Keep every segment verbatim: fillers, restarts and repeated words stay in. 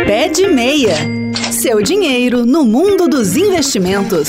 Pé de Meia. Seu dinheiro no mundo dos investimentos.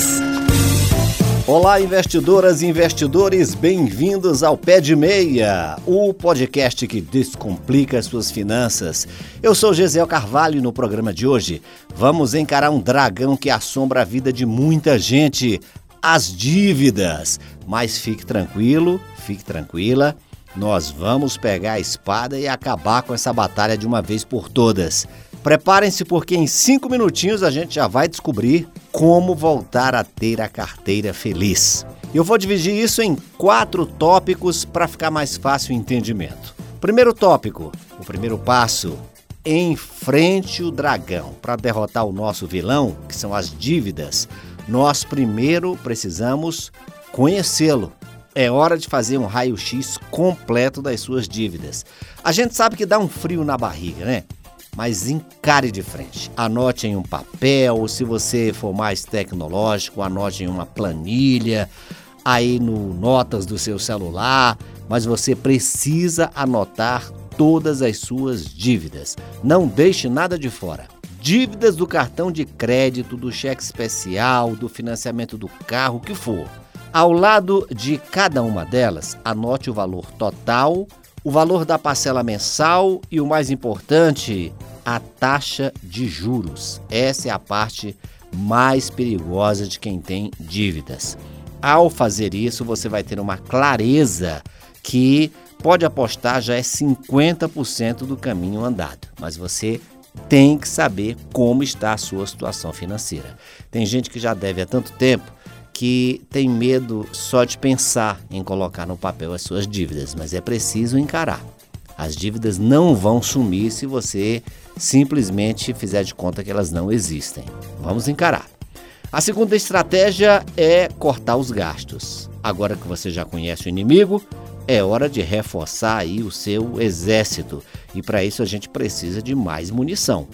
Olá, investidoras e investidores, bem-vindos ao Pé de Meia, o podcast que descomplica as suas finanças. Eu sou Gesiel Carvalho e no programa de hoje vamos encarar um dragão que assombra a vida de muita gente, as dívidas. Mas fique tranquilo, fique tranquila, nós vamos pegar a espada e acabar com essa batalha de uma vez por todas. Preparem-se porque em cinco minutinhos a gente já vai descobrir como voltar a ter a carteira feliz. Eu vou dividir isso em quatro tópicos para ficar mais fácil o entendimento. Primeiro tópico, o primeiro passo, enfrente o dragão. Para derrotar o nosso vilão, que são as dívidas, nós primeiro precisamos conhecê-lo. É hora de fazer um raio-x completo das suas dívidas. A gente sabe que dá um frio na barriga, né? Mas encare de frente. Anote em um papel, ou se você for mais tecnológico, anote em uma planilha, aí no notas do seu celular, mas você precisa anotar todas as suas dívidas. Não deixe nada de fora. Dívidas do cartão de crédito, do cheque especial, do financiamento do carro, o que for. Ao lado de cada uma delas, anote o valor total, o valor da parcela mensal e, o mais importante, a taxa de juros. Essa é a parte mais perigosa de quem tem dívidas. Ao fazer isso, você vai ter uma clareza que, pode apostar, já é cinquenta por cento do caminho andado. Mas você tem que saber como está a sua situação financeira. Tem gente que já deve há tanto tempo que tem medo só de pensar em colocar no papel as suas dívidas, mas é preciso encarar. As dívidas não vão sumir se você simplesmente fizer de conta que elas não existem. Vamos encarar. A segunda estratégia é cortar os gastos. Agora que você já conhece o inimigo, é hora de reforçar aí o seu exército. E para isso a gente precisa de mais munição.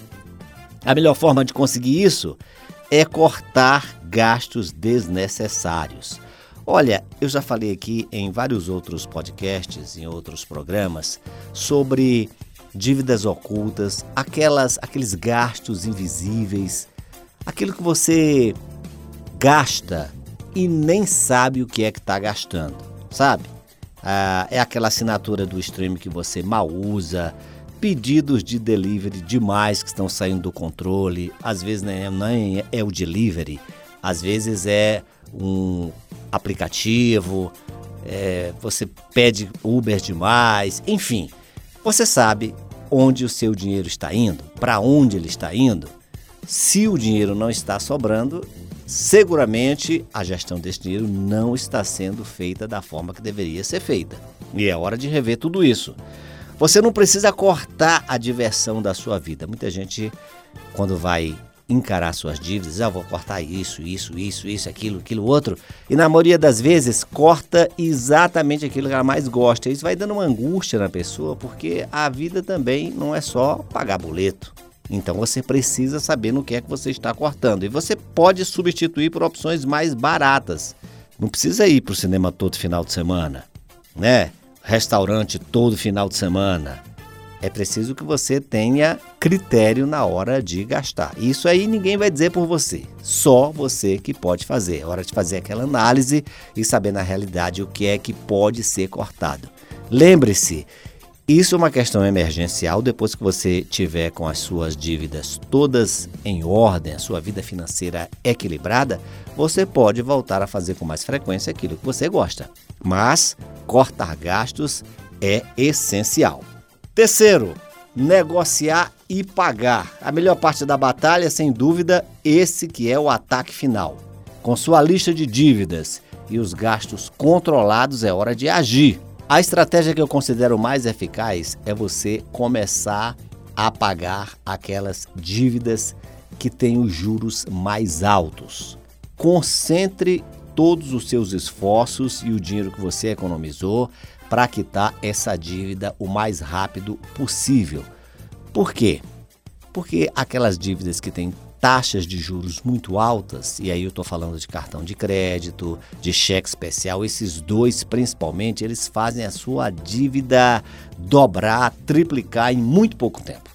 A melhor forma de conseguir isso é cortar gastos desnecessários. Olha, eu já falei aqui em vários outros podcasts, em outros programas, sobre dívidas ocultas, aquelas, aqueles gastos invisíveis, aquilo que você gasta e nem sabe o que é que está gastando, sabe? Ah, é aquela assinatura do stream que você mal usa, pedidos de delivery demais que estão saindo do controle, às vezes nem, nem é o delivery, às vezes é um aplicativo, é, você pede Uber demais, enfim, você sabe onde o seu dinheiro está indo, para onde ele está indo. Se o dinheiro não está sobrando, seguramente a gestão desse dinheiro não está sendo feita da forma que deveria ser feita. E é hora de rever tudo isso. Você não precisa cortar a diversão da sua vida. Muita gente, quando vai encarar suas dívidas, ah, vou cortar isso, isso, isso, isso, aquilo, aquilo, outro. E na maioria das vezes, corta exatamente aquilo que ela mais gosta. Isso vai dando uma angústia na pessoa, porque a vida também não é só pagar boleto. Então você precisa saber no que é que você está cortando. E você pode substituir por opções mais baratas. Não precisa ir para o cinema todo final de semana, né? Restaurante todo final de semana. É preciso que você tenha critério na hora de gastar. Isso aí ninguém vai dizer por você. Só você que pode fazer. É hora de fazer aquela análise e saber na realidade o que é que pode ser cortado. Lembre-se, isso é uma questão emergencial. Depois que você tiver com as suas dívidas todas em ordem, a sua vida financeira equilibrada, você pode voltar a fazer com mais frequência aquilo que você gosta. Mas cortar gastos é essencial. Terceiro, negociar e pagar. A melhor parte da batalha, sem dúvida, esse que é o ataque final. Com sua lista de dívidas e os gastos controlados, é hora de agir. A estratégia que eu considero mais eficaz é você começar a pagar aquelas dívidas que têm os juros mais altos. Concentre todos os seus esforços e o dinheiro que você economizou para quitar essa dívida o mais rápido possível. Por quê? Porque aquelas dívidas que têm taxas de juros muito altas, e aí eu estou falando de cartão de crédito, de cheque especial, esses dois principalmente, eles fazem a sua dívida dobrar, triplicar em muito pouco tempo.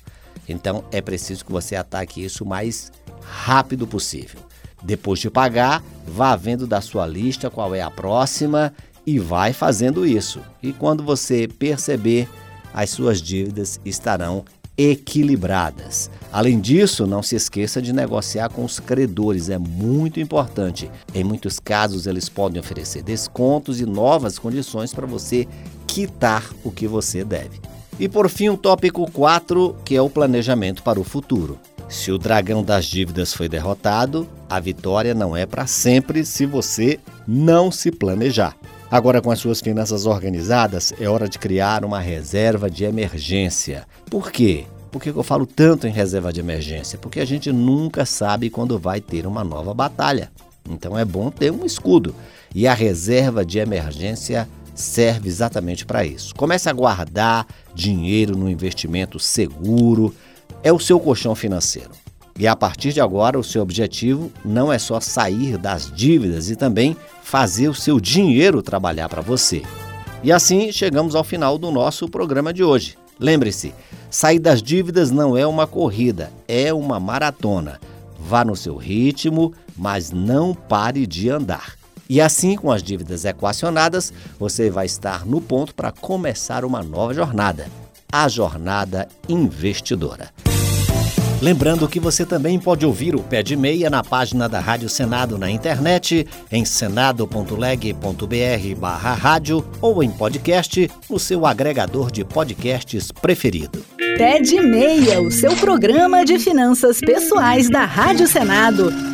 Então é preciso que você ataque isso o mais rápido possível. Depois de pagar, vá vendo da sua lista qual é a próxima e vai fazendo isso. E quando você perceber, as suas dívidas estarão equilibradas. Além disso, não se esqueça de negociar com os credores, é muito importante. Em muitos casos, eles podem oferecer descontos e novas condições para você quitar o que você deve. E por fim, o tópico quatro, que é o planejamento para o futuro. Se o dragão das dívidas foi derrotado, a vitória não é para sempre se você não se planejar. Agora, com as suas finanças organizadas, é hora de criar uma reserva de emergência. Por quê? Por que eu falo tanto em reserva de emergência? Porque a gente nunca sabe quando vai ter uma nova batalha. Então é bom ter um escudo. E a reserva de emergência serve exatamente para isso. Comece a guardar dinheiro no investimento seguro. É o seu colchão financeiro. E a partir de agora, o seu objetivo não é só sair das dívidas e também fazer o seu dinheiro trabalhar para você. E assim chegamos ao final do nosso programa de hoje. Lembre-se, sair das dívidas não é uma corrida, é uma maratona. Vá no seu ritmo, mas não pare de andar. E assim, com as dívidas equacionadas, você vai estar no ponto para começar uma nova jornada, a jornada investidora. Lembrando que você também pode ouvir o Pé de Meia na página da Rádio Senado na internet, em senado ponto leg ponto br barra rádio ou em podcast no seu agregador de podcasts preferido. Pé de Meia, o seu programa de finanças pessoais da Rádio Senado.